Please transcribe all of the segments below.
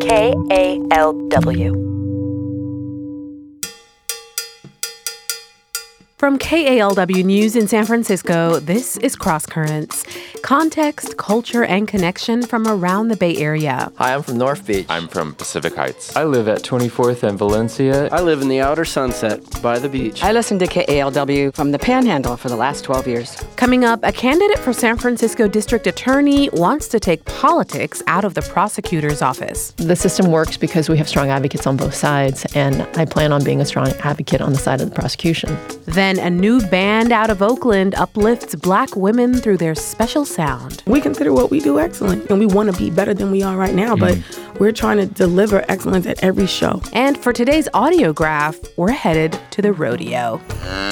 KALW. From KALW News in San Francisco, this is Cross Currents. Context, culture, and connection from around the Bay Area. Hi, I'm from North Beach. I'm from Pacific Heights. I live at 24th and Valencia. I live in the outer Sunset by the beach. I listen to KALW from the Panhandle for the last 12 years. Coming up, a candidate for San Francisco District Attorney wants to take politics out of the prosecutor's office. The system works because we have strong advocates on both sides, and I plan on being a strong advocate on the side of the prosecution. Then a new band out of Oakland uplifts Black women through their special sound. We consider what we do excellent, and we want to be better than we are right now, but we're trying to deliver excellence at every show. And for today's audiograph, we're headed to the rodeo.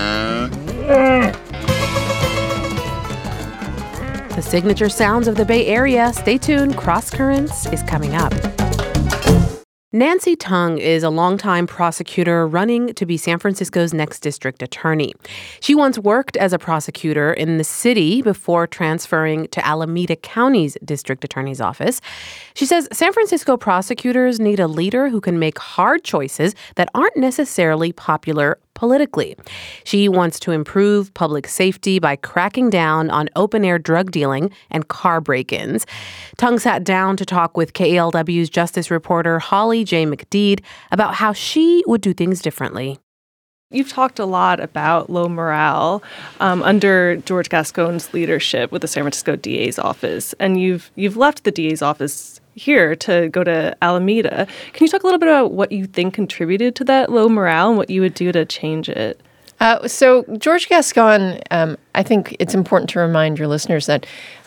The signature sounds of the Bay Area. Stay tuned. Cross Currents is coming up. Nancy Tung is a longtime prosecutor running to be San Francisco's next district attorney. She once worked as a prosecutor in the city before transferring to Alameda County's district attorney's office. She says San Francisco prosecutors need a leader who can make hard choices that aren't necessarily popular politically. She wants to improve public safety by cracking down on open-air drug dealing and car break-ins. Tung sat down to talk with KALW's justice reporter Holly J. McDede about how she would do things differently. You've talked a lot about low morale under George Gascon's leadership with the San Francisco DA's office, and you've left the DA's office here to go to Alameda. Can you talk a little bit about what you think contributed to that low morale and what you would do to change it? So George Gascon, I think it's important to remind your listeners that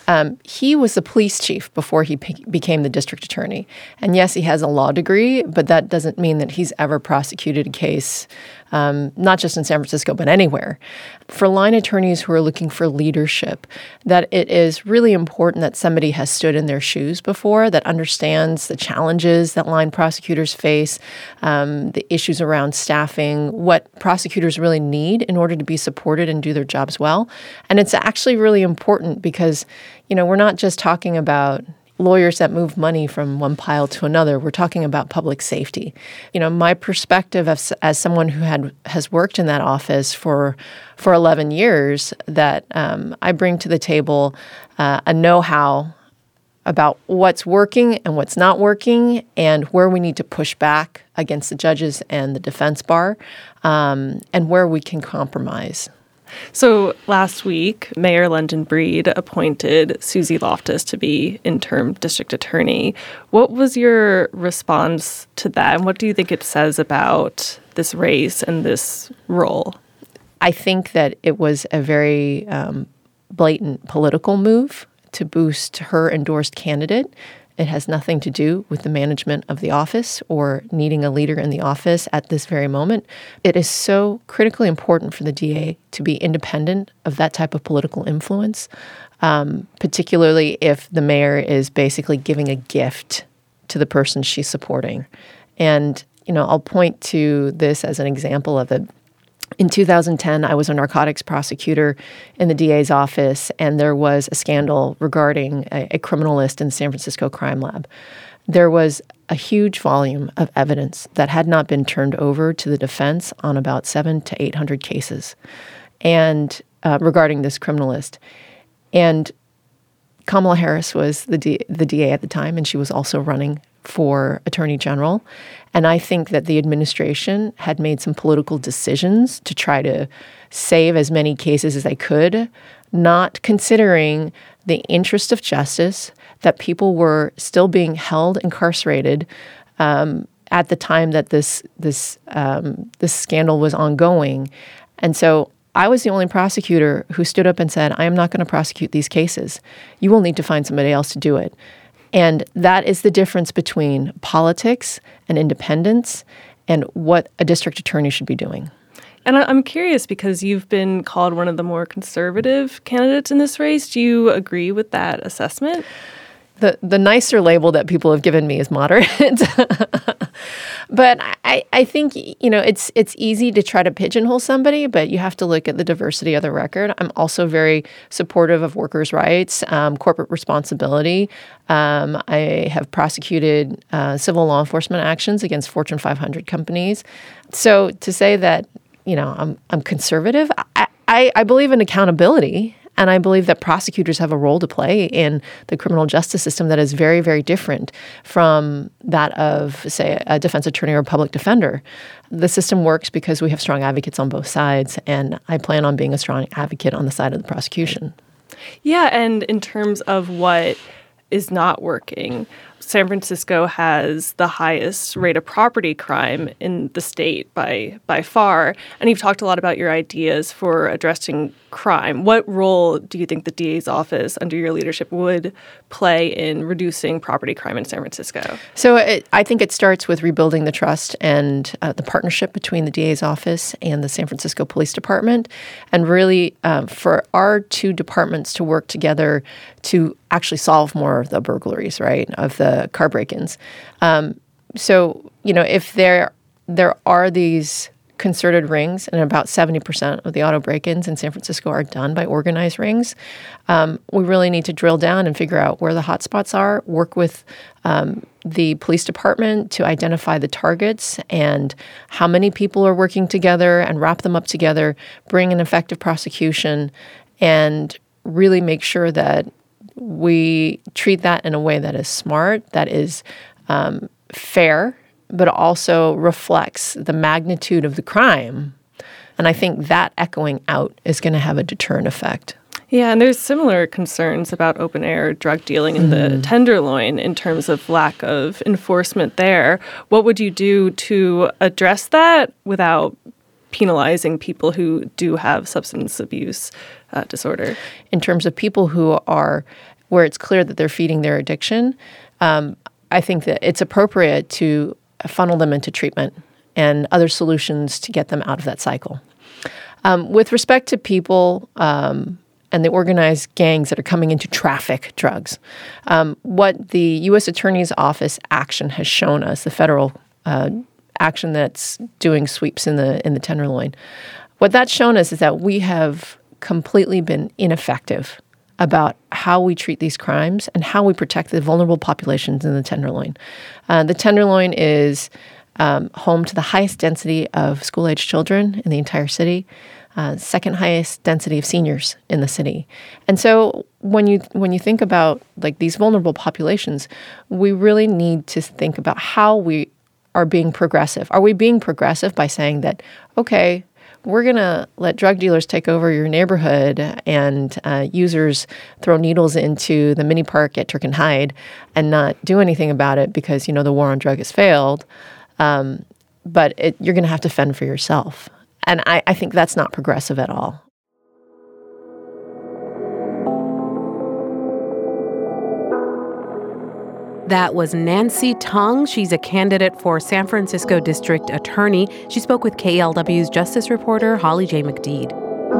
he was the police chief before he became the district attorney. And yes, he has a law degree, but that doesn't mean that he's ever prosecuted a case, not just in San Francisco, but anywhere. For line attorneys who are looking for leadership, that it is really important that somebody has stood in their shoes before, that understands the challenges that line prosecutors face, the issues around staffing, what prosecutors really need in order to be supported and do their jobs well. And it's actually really important because, we're not just talking about lawyers that move money from one pile to another. We're talking about public safety. My perspective as someone who has worked in that office for 11 years, that I bring to the table a know-how about what's working and what's not working and where we need to push back against the judges and the defense bar, and where we can compromise. So last week, Mayor London Breed appointed Susie Loftus to be interim district attorney. What was your response to that, and what do you think it says about this race and this role? I think that it was a very blatant political move to boost her endorsed candidate. It has nothing to do with the management of the office or needing a leader in the office at this very moment. It is so critically important for the DA to be independent of that type of political influence, particularly if the mayor is basically giving a gift to the person she's supporting. And, I'll point to this as an example of it. In 2010, I was a narcotics prosecutor in the DA's office, and there was a scandal regarding a criminalist in the San Francisco Crime Lab. There was a huge volume of evidence that had not been turned over to the defense on about 700 to 800 cases, and regarding this criminalist. And Kamala Harris was the DA at the time, and she was also running for Attorney General. And I think that the administration had made some political decisions to try to save as many cases as they could, not considering the interest of justice, that people were still being held incarcerated at the time that this scandal was ongoing. And so I was the only prosecutor who stood up and said, I am not going to prosecute these cases. You will need to find somebody else to do it. And that is the difference between politics and independence and what a district attorney should be doing. And I'm curious because you've been called one of the more conservative candidates in this race. Do you agree with that assessment? the nicer label that people have given me is moderate. But I think, it's easy to try to pigeonhole somebody, but you have to look at the diversity of the record. I'm also very supportive of workers' rights, corporate responsibility. I have prosecuted civil law enforcement actions against Fortune 500 companies. So to say that, I'm conservative, I believe in accountability. And I believe that prosecutors have a role to play in the criminal justice system that is very, very different from that of, say, a defense attorney or a public defender. The system works because we have strong advocates on both sides, and I plan on being a strong advocate on the side of the prosecution. Yeah, and in terms of what is not working, San Francisco has the highest rate of property crime in the state by far. And you've talked a lot about your ideas for addressing crime. What role do you think the DA's office under your leadership would play in reducing property crime in San Francisco? So I think it starts with rebuilding the trust and the partnership between the DA's office and the San Francisco Police Department, and really for our two departments to work together to actually solve more of the burglaries, right, of the car break-ins. If there are these concerted rings, and about 70% of the auto break-ins in San Francisco are done by organized rings, we really need to drill down and figure out where the hotspots are, work with the police department to identify the targets and how many people are working together and wrap them up together, bring an effective prosecution, and really make sure that we treat that in a way that is smart, that is fair, but also reflects the magnitude of the crime. And I think that echoing out is going to have a deterrent effect. Yeah, and there's similar concerns about open-air drug dealing in the Tenderloin in terms of lack of enforcement there. What would you do to address that without penalizing people who do have substance abuse disorder? In terms of people who are, where it's clear that they're feeding their addiction, I think that it's appropriate to funnel them into treatment and other solutions to get them out of that cycle. With respect to people and the organized gangs that are coming in to traffic drugs, what the U.S. Attorney's Office action has shown us, the federal action that's doing sweeps in the Tenderloin, what that's shown us is that we have completely been ineffective about how we treat these crimes and how we protect the vulnerable populations in the Tenderloin. The Tenderloin is home to the highest density of school-age children in the entire city, second highest density of seniors in the city. And so when you think about like these vulnerable populations, we really need to think about how we are being progressive. Are we being progressive by saying that, okay, we're going to let drug dealers take over your neighborhood and users throw needles into the mini park at Turk and Hyde and not do anything about it because, the war on drug has failed, but you're going to have to fend for yourself. And I think that's not progressive at all. That was Nancy Tung. She's a candidate for San Francisco District Attorney. She spoke with KALW's justice reporter, Holly J. McDede.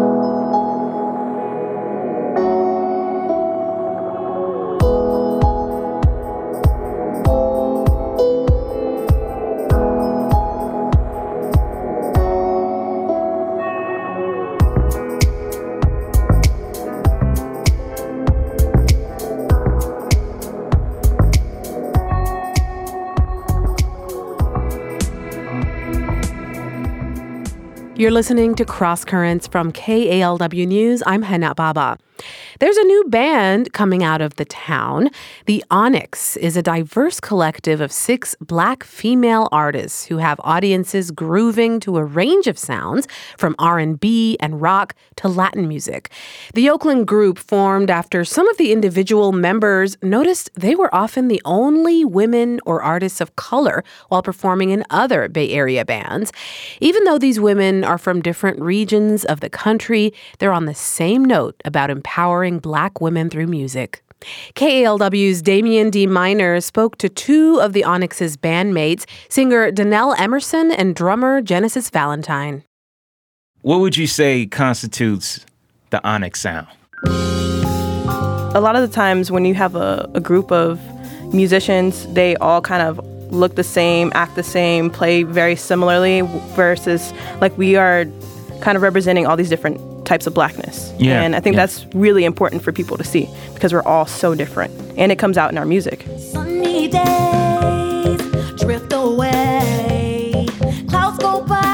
You're listening to Cross Currents from KALW News. I'm Hana Baba. There's a new band coming out of the town. The Onyx is a diverse collective of 6 Black female artists who have audiences grooving to a range of sounds, from R&B and rock to Latin music. The Oakland group formed after some of the individual members noticed they were often the only women or artists of color while performing in other Bay Area bands. Even though these women are from different regions of the country, they're on the same note about empowering Black women through music. KALW's Damian D. Miner spoke to 2 of the Onyx's bandmates, singer Donnell Emerson and drummer Genesis Valentine. What would you say constitutes the Onyx sound? a lot of the times when you have a group of musicians, they all kind of look the same, act the same, play very similarly, versus like we are kind of representing all these different types of blackness. Yeah. And I think that's really important for people to see because we're all so different. And it comes out in our music. Sunny days drift away, clouds go by,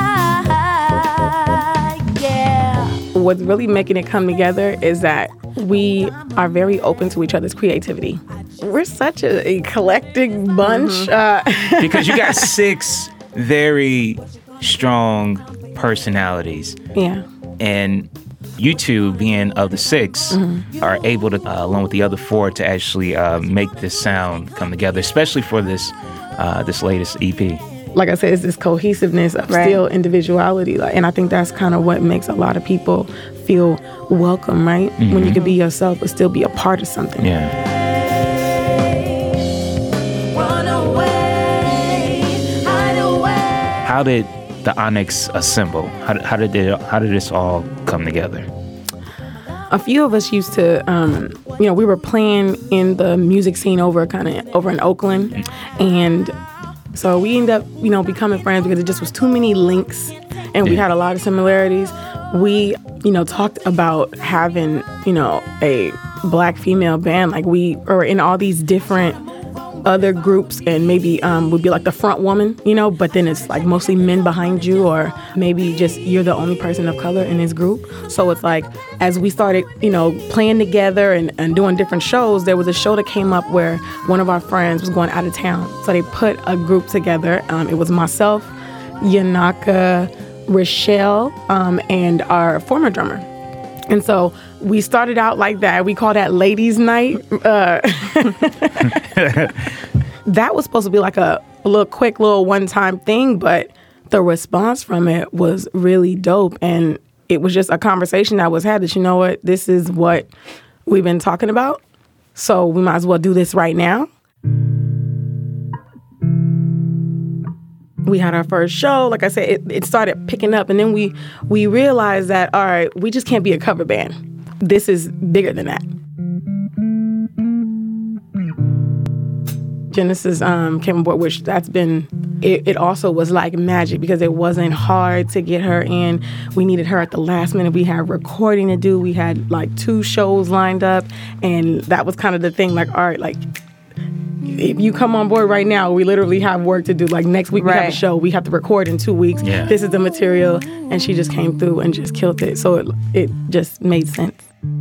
yeah. What's really making it come together is that we are very open to each other's creativity. We're such a eclectic bunch. Because you got 6 very strong personalities. Yeah. And you two, being of the 6, are able to, along with the other 4, to actually make this sound come together, especially for this latest EP. Like I said, it's this cohesiveness of still individuality. And I think that's kind of what makes a lot of people feel welcome, right? When you can be yourself but still be a part of something. Yeah. Run away, hide away. How did the Onyx assemble? How did this all come together? A few of us used to, we were playing in the music scene over in Oakland, and so we ended up, becoming friends because it just was too many links, and we had a lot of similarities. We, talked about having, a black female band, like we were in all these different other groups, and maybe would be like the front woman, but then it's like mostly men behind you, or maybe just you're the only person of color in this group. So it's like, as we started, playing together and doing different shows, there was a show that came up where one of our friends was going out of town. So they put a group together. It was myself, Yanaka, Rochelle, and our former drummer. And so we started out like that. We call that Ladies' Night. That was supposed to be like a little quick little one-time thing, but the response from it was really dope. And it was just a conversation that was had that, you know what, this is what we've been talking about. So we might as well do this right now. We had our first show. Like I said, it started picking up, and then we realized that, all right, we just can't be a cover band. This is bigger than that. Genesis came on board, which that's been, it also was like magic because it wasn't hard to get her in. We needed her at the last minute. We had recording to do. We had like 2 shows lined up, and that was kind of the thing, like, all right, like, if you come on board right now, we literally have work to do. Like next week we have a show. We have to record in 2 weeks. Yeah. This is the material. And she just came through and just killed it. So it just made sense.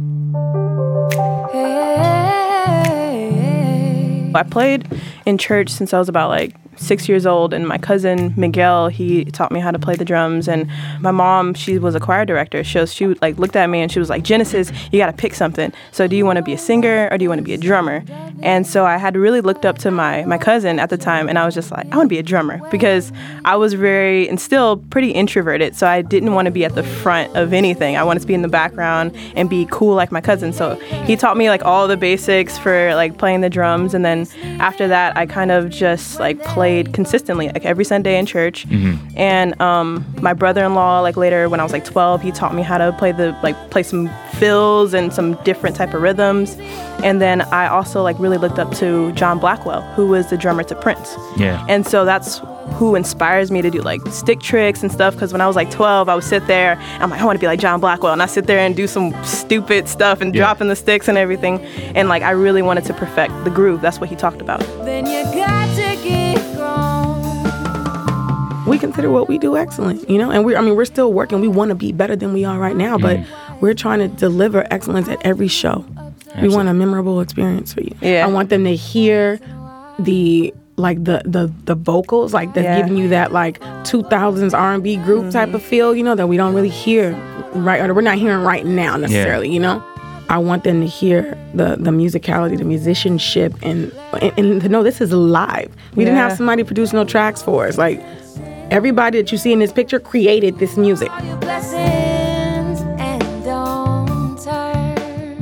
I played in church since I was about like 6 years old, and my cousin Miguel, he taught me how to play the drums. And my mom, she was a choir director. She like looked at me and she was like, Genesis, you got to pick something. So do you want to be a singer or do you want to be a drummer? And so I had really looked up to my cousin at the time, and I was just like, I want to be a drummer, because I was very and still pretty introverted. So I didn't want to be at the front of anything. I wanted to be in the background and be cool like my cousin. So he taught me like all the basics for like playing the drums. And then after that, I kind of just like played consistently, like every Sunday in church. And my brother-in-law, like later when I was like 12, he taught me how to play some fills and some different type of rhythms. And then I also like really looked up to John Blackwell, who was the drummer to Prince. Yeah. And so that's who inspires me to do like stick tricks and stuff, because when I was like 12, I would sit there and I'm like, I want to be like John Blackwell, and I sit there and do some stupid stuff and dropping the sticks and everything, and like I really wanted to perfect the groove. That's what he talked about. Then you got to get grown. We consider what we do excellent, and we're still working. We want to be better than we are right now, but we're trying to deliver excellence at every show. We want a memorable experience for you. Yeah. I want them to hear the vocals, like that's giving you that like 2000s R&B group type of feel, that we don't really hear right, or we're not hearing right now necessarily, I want them to hear the musicality, the musicianship, and to know this is live. We didn't have somebody produce no tracks for us. Like, everybody that you see in this picture created this music. Blessings and don't turn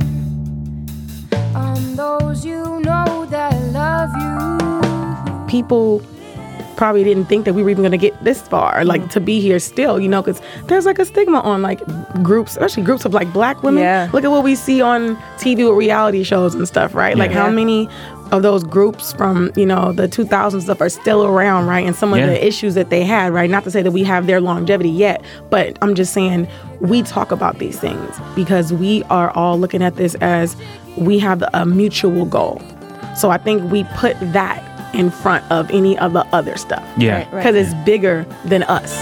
on those you know that love you. People probably didn't think that we were even going to get this far, like to be here still, you know, because there's like a stigma on like groups, especially groups of like Black women. Yeah. Look at what we see on TV with reality shows and stuff, right? Like how many of those groups from, you know, the 2000s stuff are still around, right? And some of the issues that they had, right? Not to say that we have their longevity yet, but I'm just saying we talk about these things because we are all looking at this as we have a mutual goal. So I think we put that in front of any of the other stuff. Yeah. Because it's bigger than us.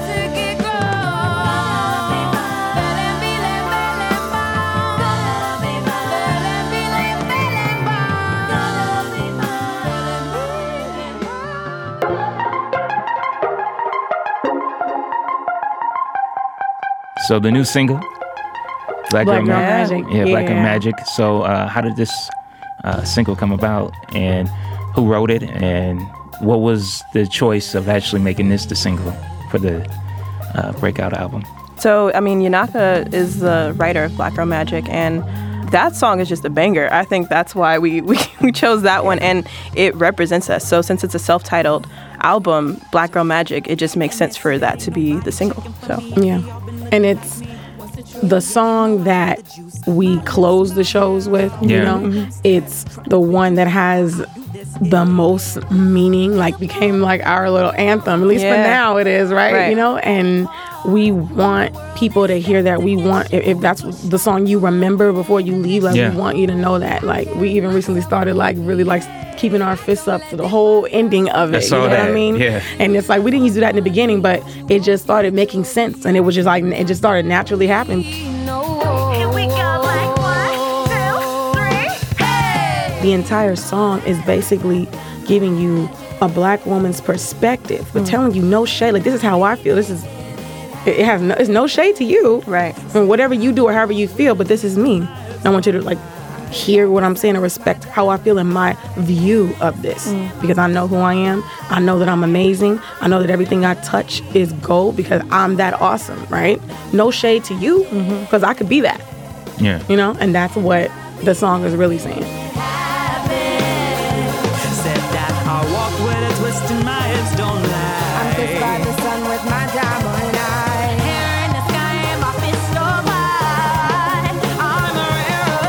So the new single, Black Girl Magic. Yeah, Black Girl Magic. So how did this single come about, and who wrote it, and what was the choice of actually making this the single for the breakout album? So, I mean, Yanaka is the writer of Black Girl Magic, and that song is just a banger. I think that's why we chose that one, and it represents us. So since it's a self-titled album, Black Girl Magic, it just makes sense for that to be the single. So yeah. And it's the song that we close the shows with, you know? It's the one that has the most meaning, like became like our little anthem, at least for now it is, right? You know? And we want people to hear that. We want, if that's the song you remember before you leave, like we want you to know that. Like we even recently started like really like keeping our fists up for the whole ending of it. You know what I mean? Yeah. And it's like we didn't used to do that in the beginning, but it just started making sense, and it was just like it just started naturally happening. The entire song is basically giving you a Black woman's perspective, but telling you no shade. Like, this is how I feel. This is, it's no shade to you. Right. And whatever you do or however you feel, but this is me. I want you to like hear what I'm saying and respect how I feel in my view of this, because I know who I am. I know that I'm amazing. I know that everything I touch is gold because I'm that awesome, right? No shade to you, because I could be that. Yeah. You know, and that's what the song is really saying. I'm kissed by the sun with my diamond eye. Hair in the sky and my fist so wide. I'm a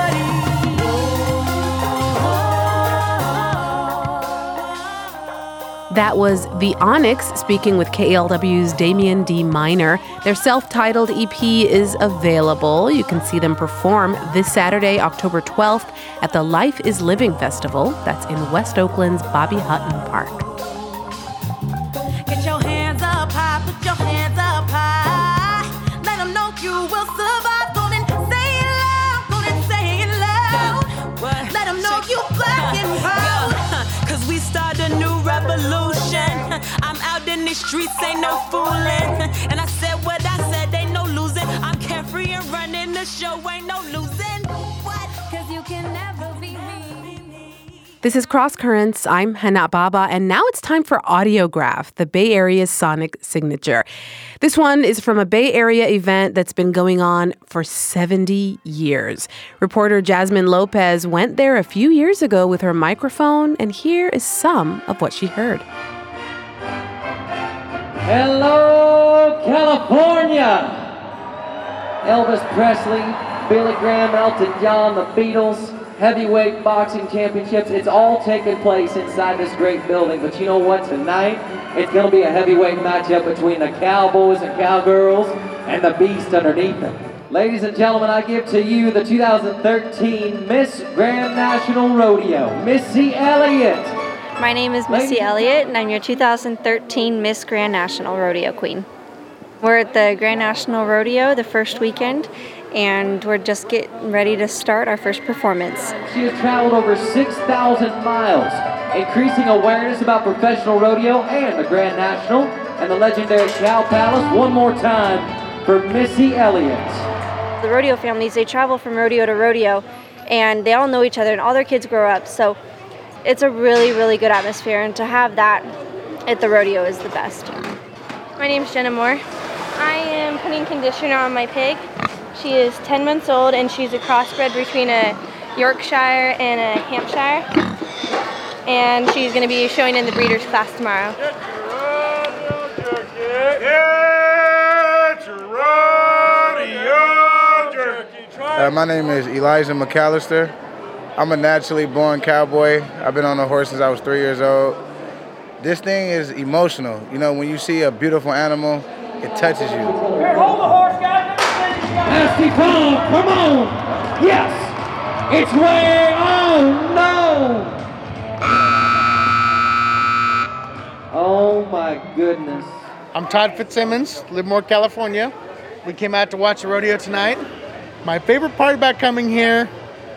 rarity. That was The Onyx speaking with KALW's Damian D. Minor. Their self-titled EP is available. You can see them perform this Saturday, October 12th at the Life is Living Festival. That's in West Oakland's Bobby Hutton Park. Get your hands up high, put your hands up high. Let them know you will survive. Go and say it loud, go and say it loud. Let them know you black and proud. Cause we start a new revolution. I'm out in these streets, ain't no fooling. And I said what I said, ain't no losing. I'm carefree and running the show, ain't no losing. What? Cause you can never be me. This is Cross Currents. I'm Hana Baba, and now it's time for Audiograph, the Bay Area's sonic signature. This one is from a Bay Area event that's been going on for 70 years. Reporter Jasmine Lopez went there a few years ago with her microphone, and here is some of what she heard. Hello, California! Elvis Presley, Billy Graham, Elton John, the Beatles, heavyweight boxing championships. It's all taking place inside this great building. But you know what? Tonight, it's going to be a heavyweight matchup between the Cowboys and Cowgirls and the Beast underneath them. Ladies and gentlemen, I give to you the 2013 Miss Grand National Rodeo, Missy Elliott. My name is Missy Elliott, and I'm your 2013 Miss Grand National Rodeo Queen. We're at the Grand National Rodeo the first weekend, and we're just getting ready to start our first performance. She has traveled over 6,000 miles, increasing awareness about professional rodeo and the Grand National and the legendary Cow Palace. One more time for Missy Elliott. The rodeo families, they travel from rodeo to rodeo, and they all know each other, and all their kids grow up, so it's a really, really good atmosphere, and to have that at the rodeo is the best. My name's Jenna Moore. I am putting conditioner on my pig. She is 10 months old, and she's a crossbred between a Yorkshire and a Hampshire. and she's going to be showing in the breeders' class tomorrow. My name is Elijah McAllister. I'm a naturally born cowboy. I've been on a horse since I was 3 years old. This thing is emotional. You know, when you see a beautiful animal, it touches you. Here, hold the horse, guys. Nasty Tom, come on. Yes. It's way. Oh, no. Oh, my goodness. I'm Todd Fitzsimmons, Livermore, California. We came out to watch the rodeo tonight. My favorite part about coming here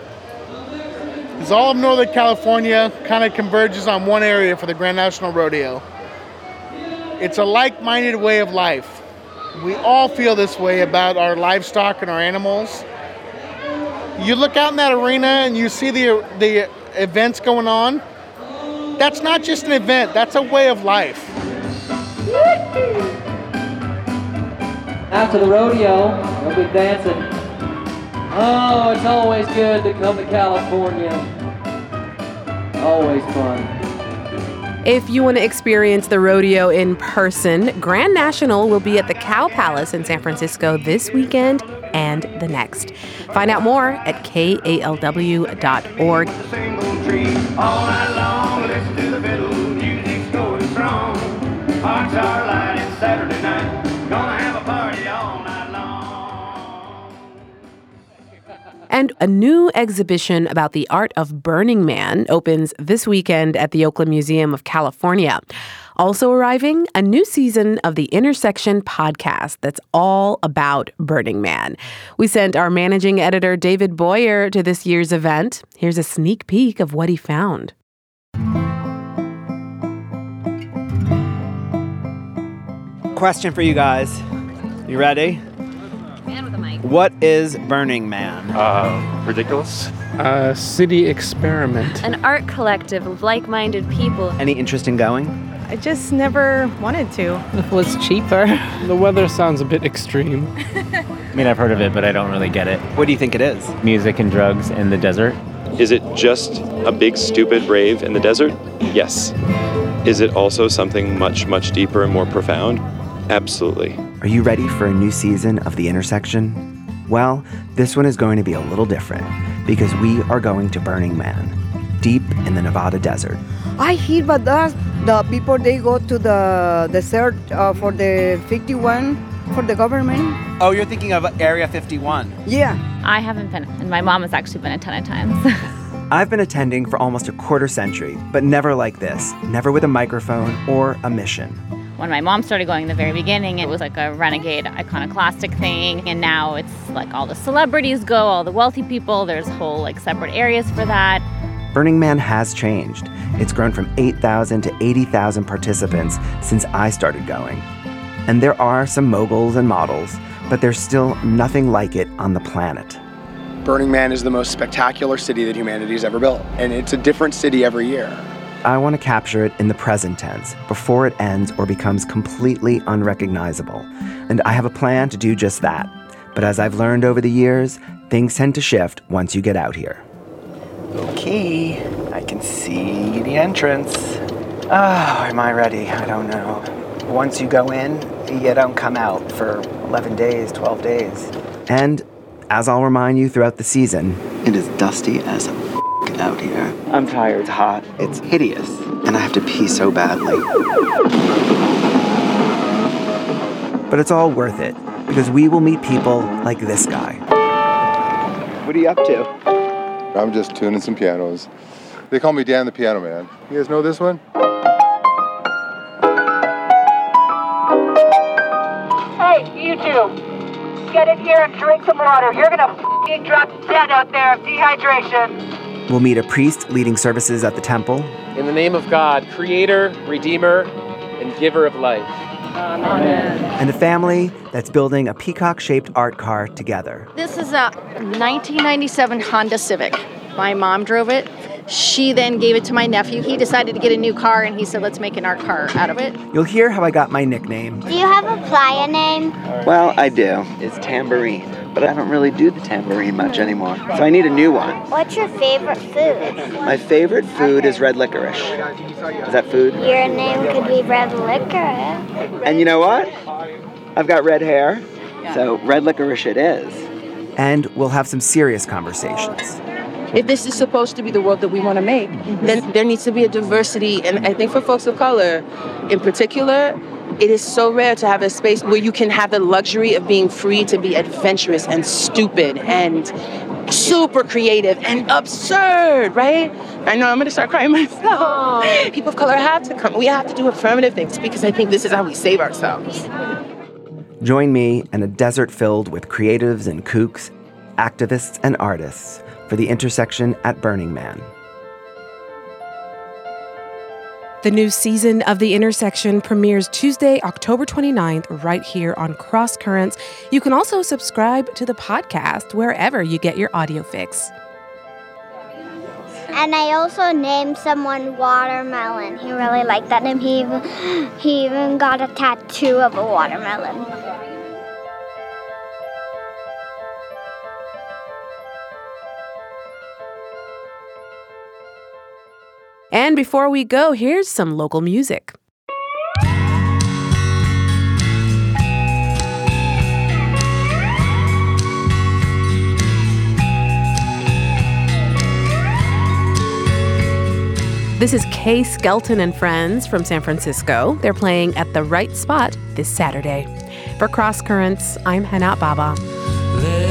is all of Northern California kind of converges on one area for the Grand National Rodeo. It's a like-minded way of life. We all feel this way about our livestock and our animals. You look out in that arena and you see the events going on. That's not just an event, that's a way of life. After the rodeo, we'll be dancing. Oh, it's always good to come to California. Always fun. If you want to experience the rodeo in person, Grand National will be at the Cow Palace in San Francisco this weekend and the next. Find out more at kalw.org. All night long, listen to the fiddle, music's going strong. Hearts are light, it's Saturday night, gonna have a party all night long. And a new exhibition about the art of Burning Man opens this weekend at the Oakland Museum of California. Also arriving, a new season of the Intersection podcast that's all about Burning Man. We sent our managing editor, David Boyer, to this year's event. Here's a sneak peek of what he found. Question for you guys. You ready? Man with a mic. What is Burning Man? Ridiculous. City experiment. An art collective of like-minded people. Any interest in going? I just never wanted to. It was cheaper. The weather sounds a bit extreme. I mean, I've heard of it, but I don't really get it. What do you think it is? Music and drugs in the desert. Is it just a big, stupid rave in the desert? Yes. Is it also something much, much deeper and more profound? Absolutely. Are you ready for a new season of The Intersection? Well, this one is going to be a little different because we are going to Burning Man, deep in the Nevada desert. I hear about that. The people, they go to the desert for the 51 for the government. Oh, you're thinking of Area 51. Yeah. I haven't been, and my mom has actually been a ton of times. I've been attending for almost a quarter century, but never like this, never with a microphone or a mission. When my mom started going in the very beginning, it was like a renegade iconoclastic thing. And now it's like all the celebrities go, all the wealthy people. There's whole like separate areas for that. Burning Man has changed. It's grown from 8,000 to 80,000 participants since I started going. And there are some moguls and models, but there's still nothing like it on the planet. Burning Man is the most spectacular city that humanity's ever built, and it's a different city every year. I want to capture it in the present tense, before it ends or becomes completely unrecognizable. And I have a plan to do just that. But as I've learned over the years, things tend to shift once you get out here. Okay, I can see the entrance. Oh, am I ready? I don't know. Once you go in, you don't come out for 11 days, 12 days. And as I'll remind you throughout the season, it is dusty as out here. I'm tired. It's hot. It's hideous. And I have to pee so badly. But it's all worth it, because we will meet people like this guy. What are you up to? I'm just tuning some pianos. They call me Dan the Piano Man. You guys know this one? Hey, you two. Get in here and drink some water. You're gonna f***ing drop dead out there of dehydration. We'll meet a priest leading services at the temple. In the name of God, Creator, Redeemer, and Giver of life. Amen. And a family that's building a peacock-shaped art car together. This is a 1997 Honda Civic. My mom drove it. She then gave it to my nephew. He decided to get a new car, and he said, let's make an art car out of it. You'll hear how I got my nickname. Do you have a playa name? Well, I do. It's Tambourine. But I don't really do the tambourine much anymore. So I need a new one. What's your favorite food? My favorite food is red licorice. Is that food? Your name could be red licorice. And you know what? I've got red hair, so red licorice it is. And we'll have some serious conversations. If this is supposed to be the world that we want to make, then there needs to be a diversity. And I think for folks of color in particular, it is so rare to have a space where you can have the luxury of being free to be adventurous and stupid and super creative and absurd, right? I know I'm going to start crying myself. People of color have to come. We have to do affirmative things because I think this is how we save ourselves. Join me in a desert filled with creatives and kooks, activists and artists for the intersection at Burning Man. The new season of The Intersection premieres Tuesday, October 29th, right here on Cross Currents. You can also subscribe to the podcast wherever you get your audio fix. And I also named someone Watermelon. He really liked that name. He even got a tattoo of a watermelon. And before we go, here's some local music. This is Kay Skelton and Friends from San Francisco. They're playing at the Right Spot this Saturday. For Cross Currents, I'm Hana Baba.